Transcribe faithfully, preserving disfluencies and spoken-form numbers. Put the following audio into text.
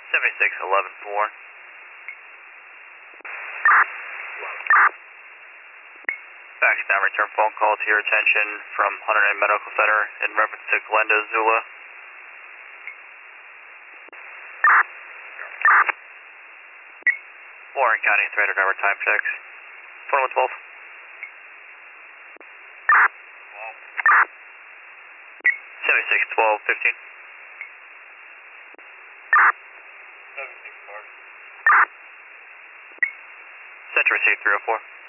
seventy-six eleven four. Fax now, return phone call to your attention from Hunter N Medical Center in reference to Glenda Zula. Warren County three hundred hour time checks. Phone with twelve. seventy-six twelve fifteen. seventy-six Mark. Center received three oh four.